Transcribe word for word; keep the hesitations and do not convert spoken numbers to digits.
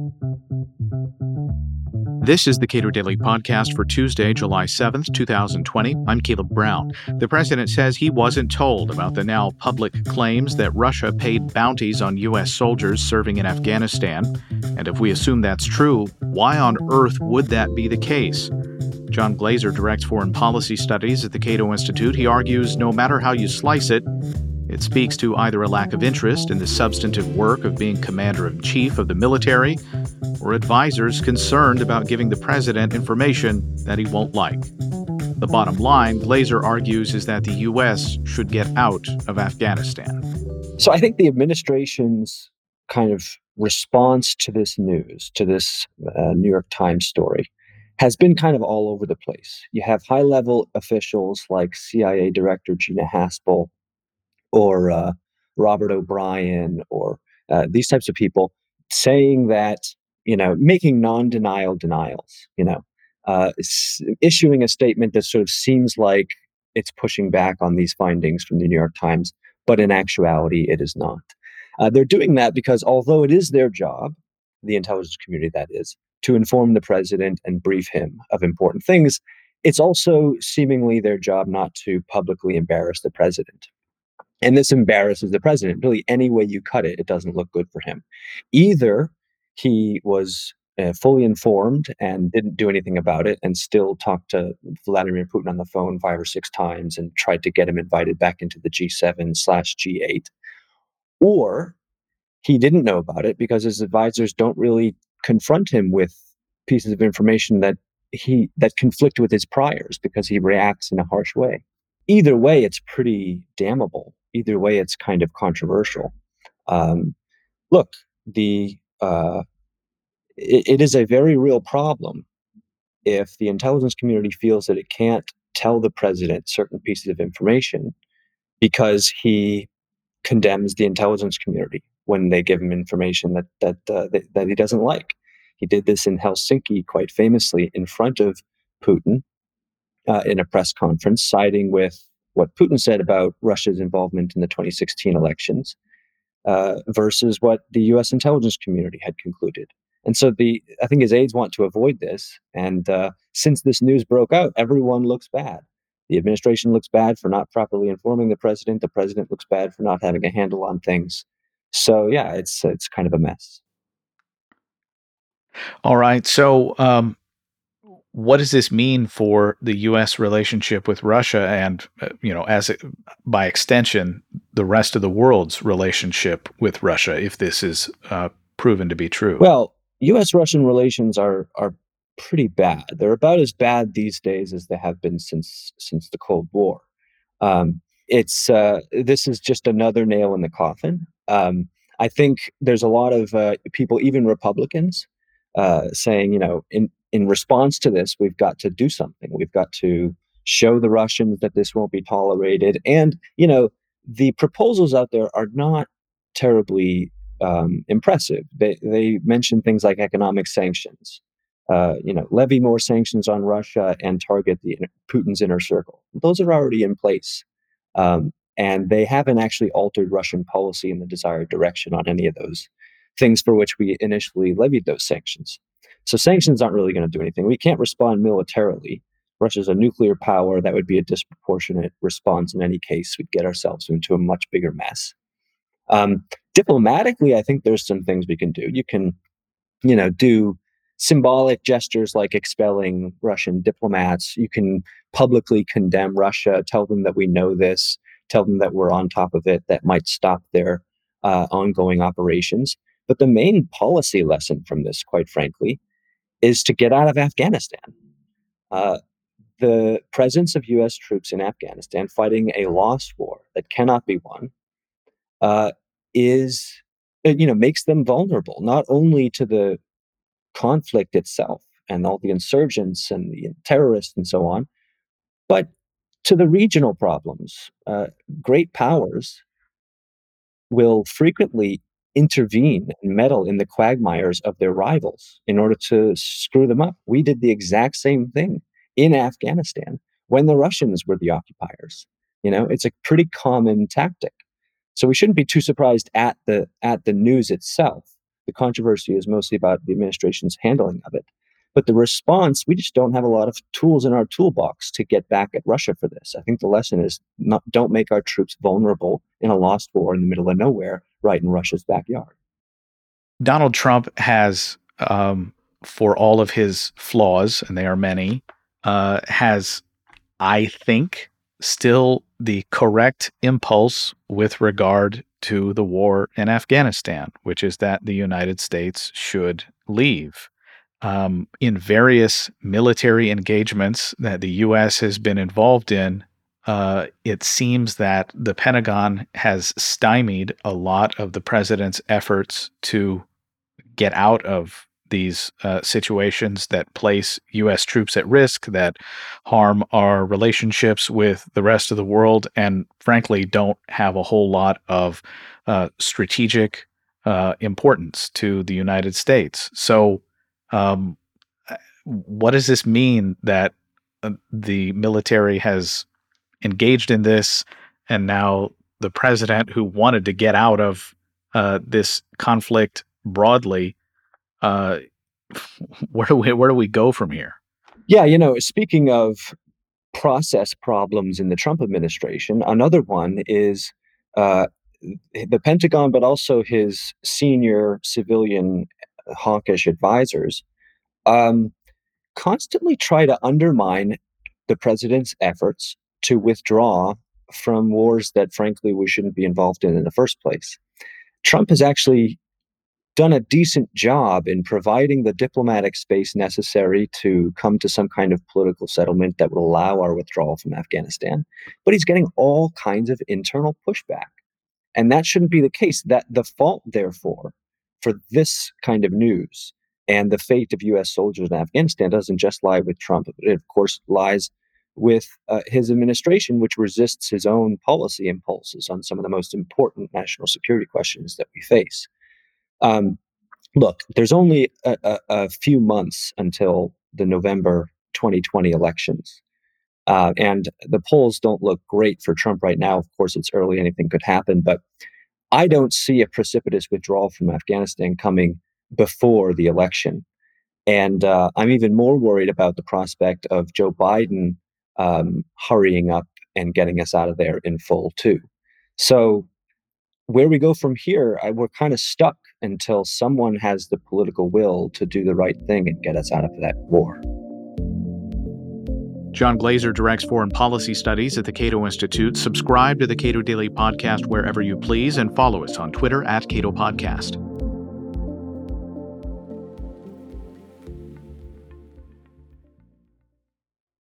This is the Cato Daily Podcast for Tuesday, July seventh, twenty twenty. I'm Caleb Brown. The president says he wasn't told about the now public claims that Russia paid bounties on U S soldiers serving in Afghanistan. And if we assume that's true, why on earth would that be the case? John Glaser directs foreign policy studies at the Cato Institute. He argues no matter how you slice it, it speaks to either a lack of interest in the substantive work of being commander-in-chief of the military or advisors concerned about giving the president information that he won't like. The bottom line, Glaser argues, is that the U S should get out of Afghanistan. So I think the administration's kind of response to this news, to this uh, New York Times story, has been kind of all over the place. You have high-level officials like C I A Director Gina Haspel or uh, Robert O'Brien or uh, these types of people saying that, you know, making non-denial denials, you know, uh, s- issuing a statement that sort of seems like it's pushing back on these findings from the New York Times, but in actuality, it is not. Uh, they're doing that because although it is their job, the intelligence community that is, to inform the president and brief him of important things, it's also seemingly their job not to publicly embarrass the president. And this embarrasses the president. Really, any way you cut it, it doesn't look good for him. Either he was uh, fully informed and didn't do anything about it and still talked to Vladimir Putin on the phone five or six times and tried to get him invited back into the G seven slash G eight, or he didn't know about it because his advisors don't really confront him with pieces of information that he that conflict with his priors because he reacts in a harsh way. Either way, it's pretty damnable. Either way, it's kind of controversial. Um, look, the uh, it, it is a very real problem if the intelligence community feels that it can't tell the president certain pieces of information because he condemns the intelligence community when they give him information that that uh, that, that he doesn't like. He did this in Helsinki quite famously in front of Putin uh, in a press conference, siding with what Putin said about Russia's involvement in the twenty sixteen elections uh, versus what the U S intelligence community had concluded. And so the I think his aides want to avoid this. And uh, since this news broke out, everyone looks bad. The administration looks bad for not properly informing the president. The president looks bad for not having a handle on things. So yeah, it's it's kind of a mess. All right. So, um, what does this mean for the U S relationship with Russia and, uh, you know, as it, by extension, the rest of the world's relationship with Russia, if this is uh, proven to be true? Well, U S Russian relations are are pretty bad. They're about as bad these days as they have been since since the Cold War. Um, it's uh, this is just another nail in the coffin. Um, I think there's a lot of uh, people, even Republicans, uh, saying, you know, in in response to this, we've got to do something. We've got to show the Russians that this won't be tolerated. And you know, the proposals out there are not terribly um, impressive. They they mention things like economic sanctions, uh, you know, levy more sanctions on Russia and target the Putin's inner circle. Those are already in place, um, and they haven't actually altered Russian policy in the desired direction on any of those things for which we initially levied those sanctions. So sanctions aren't really going to do anything. We can't respond militarily. Russia's a nuclear power. That would be a disproportionate response in any case. We'd get ourselves into a much bigger mess. Um, diplomatically, I think there's some things we can do. You can, you know, do symbolic gestures like expelling Russian diplomats. You can publicly condemn Russia, tell them that we know this, tell them that we're on top of it, that might stop their uh, ongoing operations. But the main policy lesson from this, quite frankly, is to get out of Afghanistan. Uh, the presence of U S troops in Afghanistan fighting a lost war that cannot be won uh, is, uh, you know, makes them vulnerable, not only to the conflict itself and all the insurgents and the terrorists and so on, but to the regional problems. Uh, great powers will frequently intervene and meddle in the quagmires of their rivals in order to screw them up. We did the exact same thing in Afghanistan when the Russians were the occupiers. You know, it's a pretty common tactic. So we shouldn't be too surprised at the at the news itself, The controversy is mostly about the administration's handling of it. But the response, we just don't have a lot of tools in our toolbox to get back at Russia for this. I think the lesson is not, don't make our troops vulnerable in a lost war in the middle of nowhere, right in Russia's backyard. Donald Trump has, um, for all of his flaws, and they are many, uh, has, I think, still the correct impulse with regard to the war in Afghanistan, which is that the United States should leave. Um, in various military engagements that the U S has been involved in, uh, it seems that the Pentagon has stymied a lot of the president's efforts to get out of these uh, situations that place U S troops at risk, that harm our relationships with the rest of the world, and frankly don't have a whole lot of uh, strategic uh, importance to the United States. So um, what does this mean that uh, the military has engaged in this, and now the president, who wanted to get out of uh, this conflict broadly, uh, where do we where do we go from here? Yeah, you know, speaking of process problems in the Trump administration, another one is uh, the Pentagon, but also his senior civilian hawkish advisors um, constantly try to undermine the president's efforts to withdraw from wars that, frankly, we shouldn't be involved in in the first place. Trump has actually done a decent job in providing the diplomatic space necessary to come to some kind of political settlement that would allow our withdrawal from Afghanistan. But he's getting all kinds of internal pushback. And that shouldn't be the case. That the fault, therefore, for this kind of news and the fate of U S soldiers in Afghanistan doesn't just lie with Trump. It, of course, lies with uh, his administration, which resists his own policy impulses on some of the most important national security questions that we face. Um, look, there's only a, a, a few months until the November twenty twenty elections. Uh, and the polls don't look great for Trump right now. Of course, it's early, anything could happen. But I don't see a precipitous withdrawal from Afghanistan coming before the election. And uh, I'm even more worried about the prospect of Joe Biden um, hurrying up and getting us out of there in full, too. So where we go from here, I, we're kind of stuck until someone has the political will to do the right thing and get us out of that war. John Glaser directs foreign policy studies at the Cato Institute. Subscribe to the Cato Daily Podcast wherever you please, and follow us on Twitter at Cato Podcast.